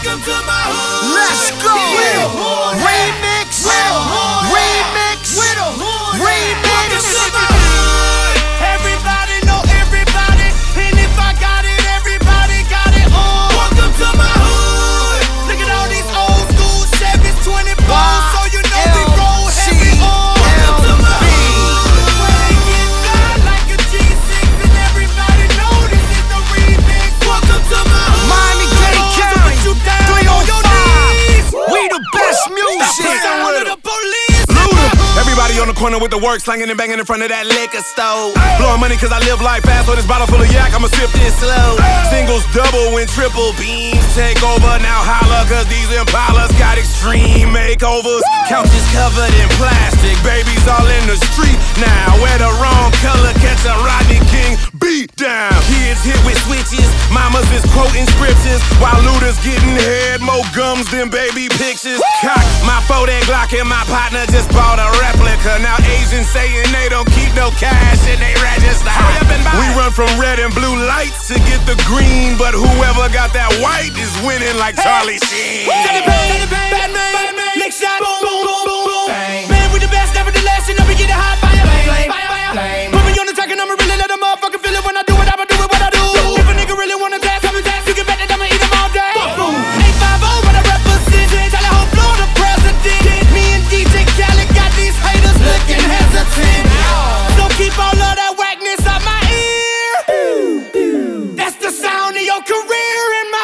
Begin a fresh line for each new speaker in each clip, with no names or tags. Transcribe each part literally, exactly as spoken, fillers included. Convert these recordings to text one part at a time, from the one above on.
Welcome to my hood.
Let's go.
With a hood.
Remix.
With a hood.
Remix.
With a hood.
Remix.
Welcome to my hood. Everybody know everybody, and if I got it, everybody got it on. Welcome to my hood. Look at all these old school Chevys, twenty-fours, so you know we roll heavy on. Welcome to my hood. Where they get down like a G six, and everybody know this is the remix. Welcome to my hood.
Miami-Dade County, three oh five. We the best music.
Everybody on the corner with the work, slanging and banging in front of that liquor store. Blowing money cause I live life fast, so this bottle full of yak, I'ma sip this slow. Singles double when triple beams take over. Now holla cause these Impalas got extreme makeovers. Couches covered in plastic, babies all in the street now. Wear the wrong color, catch a Rodney King beat down. Kids hit with switches, mamas is quoting scriptures, while looters getting head, more gums than baby pictures. Cock my forty Glock and my partner just bought a replica. Now Asians saying they don't keep no cash in they register. We run from red and blue lights to get the green, but whoever got that white is winning like Charlie Sheen.
Bad man, next shot, boom, boom, boom, boom, boom. Man, we the best, nevertheless, you know we get a hot fire. Put me on the track and I'ma really let a motherfucker feel it when I do it, I'ma do it what I do. If a nigga really wanna dance, come and dance, you can bet that I'ma eat him all day. eight five oh, but I represent, tell the whole floor the president. Me and D J Khaled got these haters looking hesitant. So keep all of that whackness out my ear. That's the sound of your career in my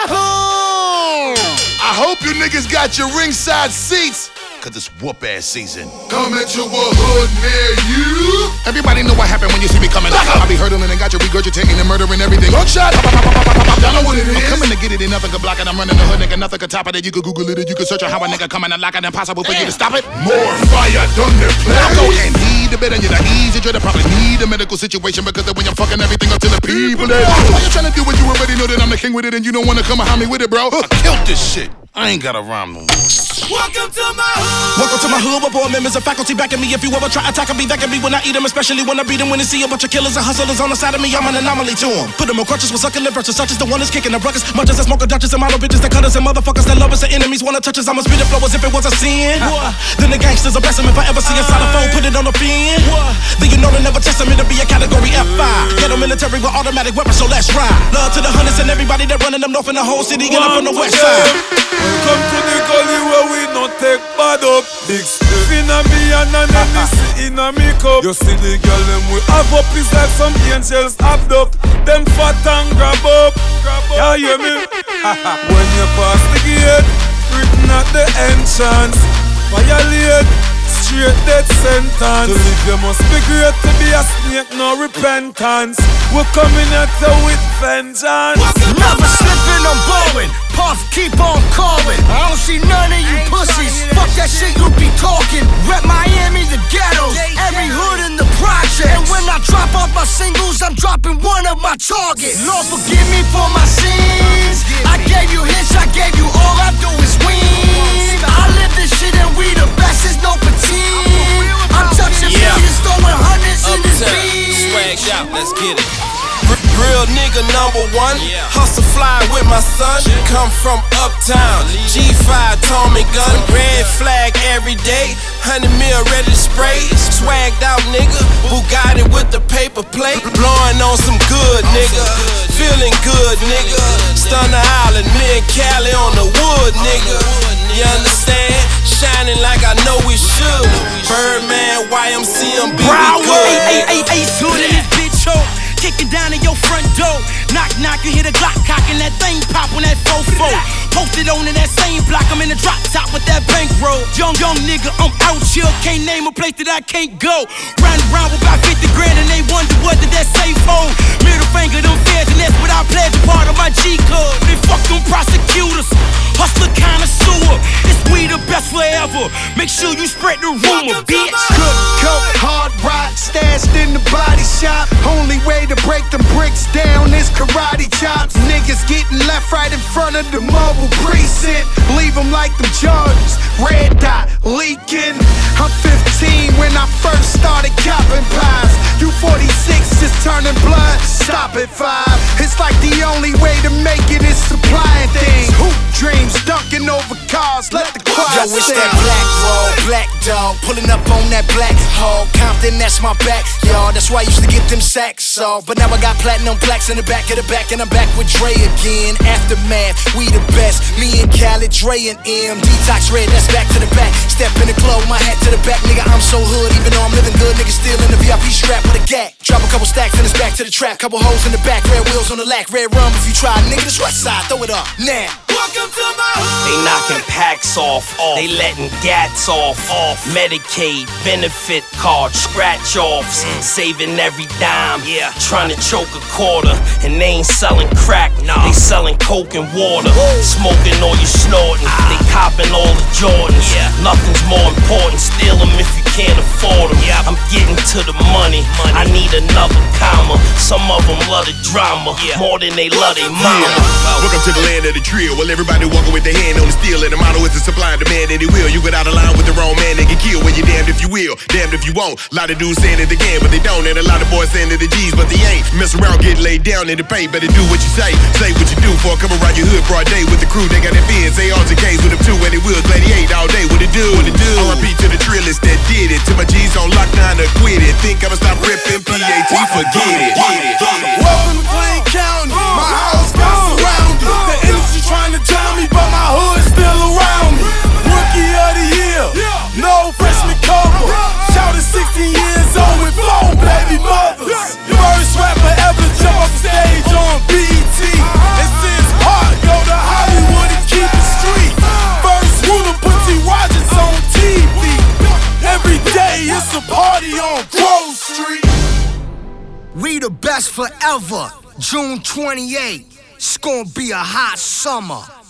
hood.
I hope you niggas got your ringside seats, cause it's whoop-ass season. Coming to a hood near you. Everybody know what happened when you see me coming. I be hurdling and got you regurgitating and murdering everything. Gunshot. Y'all know what it is. I'm coming to get it and nothing could block it. I'm running the hood, nigga, nothing could top it. You could Google it and you could search on how a nigga coming and lock it. Impossible for you to stop it. More fire done than play. Now go and heed the bit and you're not easy. You're probably need a medical situation because of when you're fucking everything up to the people. Why you trying to do what you already know that I'm the king with it and you don't want to come behind me with it, bro? I killed this shit. I ain't got a rhyme no more.
Welcome to my hood.
Welcome to my hood with board members and faculty backing me. If you ever try attacking me, that can be when I eat them, especially when I beat them. When they see a bunch of killers and hustlers on the side of me, I'm an anomaly to them. Put them on crutches with succulent verses, such as the one that's kicking the ruckus. Much as I smoke a Dutchess and model bitches, that cutters and motherfuckers that love us and enemies wanna touch us. I'ma spit the flow as if it was a sin. Then the gangsters will bless them if I ever see a side of foe, put it on the fin. Then you know they never test them, it'll be a category F five. Get a military with automatic weapons, so let's ride. Love to the hunters and everybody that running them north in the whole city and up on the west side.
Welcome to the gully where we no take bad up. Big spliff inna me and an Hennessy inna me cup. You see the girl them we have up is like some angels abduct. Them fat and grab up. Yeah, hear me? When you pass the gate, written at the entrance, violate, straight death sentence. To live you must be great, to be a snake, no repentance. We're coming at you with vengeance.
Never slipping, I'm bowling. Puff, keep on calling. I don't see none of you pussies. Fuck that shit you be talking. Rep Miami, the ghettos, every hood in the project. And when I drop off my singles, I'm dropping one of my targets. Lord, forgive me for my sins. I gave you hits, I gave you all I do is win. I live this shit and we the best, it's no pretend. I'm touching
Yeah.
millions, throwing hundreds in this
Uptown,
beat.
swagged out, let's get it. Real nigga number one, hustle fly with my son. Come from uptown, G five Tommy gun, red flag every day, hundred mil ready to spray. Swagged out nigga, Bugatti with the paper plate, blowing on some good nigga, feeling good nigga. Stunner Island, me and Cali on the wood nigga. You understand? Shining like I know we should. Birdman, Y M C M, be good.
Hey, hey, hey, good in this bitch, ho. Kicking down in your front door. Knock, knock, you hear the Glock cocking, that thing pop on that fofo. Posted on in that same block, I'm in the drop top with that bankroll. Young, young nigga, I'm out here, can't name a place that I can't go. Round and round with about fifty grand and they wonder what did that safe hold. Middle finger, them feds, and that's what I pledge a part of my G code. They fuck them prosecutors, hustler connoisseur. It's we the best forever, make sure you spread the rumor, bitch.
Good coke, hard rock, stashed in the body shop. Only way to break them bricks down is karate chops. Niggas getting left right in front of the mobile precinct. Leave them like them Jordans, red dot leaking. I'm fifteen when I first started copping pies. You forty-six just turning blood, stop at five. It's like the only way to make it is supplying things. Hoop dreams, dunk cover cars, let the choir
Yo, it's that black roll, black dog, pulling up on that black hog. Compton, that's my back, y'all. That's why I used to get them sacks off. But now I got platinum plaques in the back of the back, and I'm back with Dre again. Aftermath, we the best. Me and Khaled, Dre and M. Detox Red, that's back to the back. Step in the club, my hat to the back, nigga. I'm so hood, even though I'm living good, nigga. Still in the V I P strap with a gap. Drop a couple stacks and it's back to the trap. Couple hoes in the back, red wheels on the lack. Red rum if you try, nigga. This west side, throw it up now.
Welcome to my hood. They knocking packs off, off. They letting gats off, off. Medicaid, benefit card, scratch offs. Mm. Saving every dime, yeah. Trying to choke a quarter, and they ain't selling crack. No. They selling coke and water. Woo. Smoking all you snorting. Ah. They copping all the Jordans. Yeah. Nothing's more important. Steal them if you can't afford them. Yeah. I'm getting to the money. money. I need another comma. Some of them love the drama, yeah. More than they love their mama.
Yeah. Welcome to the land of the trill. Well, everybody walking with their hand on the steel, and the motto is the supply and demand, and it will. You get out of line with the wrong man, they get killed. When you're damned if you will, damned if you won't. A lot of dudes saying it again, but they don't. And a lot of boys saying that the G's, but they ain't. Mess around, get laid down in the pay. Better do what you say, say what you do. For I come around your hood broad day with the crew. They got their fins, they R's and K's with them too, and they will gladiate all day. What it do? What it do? R I P to the trillers that did it. To my G's on lockdown to quit it. Think I'ma stop ripping P A T, forget it.
Welcome to Plain County. My house got surrounded. The industry trying to drown me, but my hood's still around me. Rookie of the year, no freshman cover. Shouted sixteen years old with four baby mothers. First rapper ever jump off the stage on B E T. And since Park, go to Hollywood and keep it street. First ruler put T. Rogers on T V. Every day it's a party on Grove Street.
We the best forever. June twenty-eighth. It's gonna be a hot summer.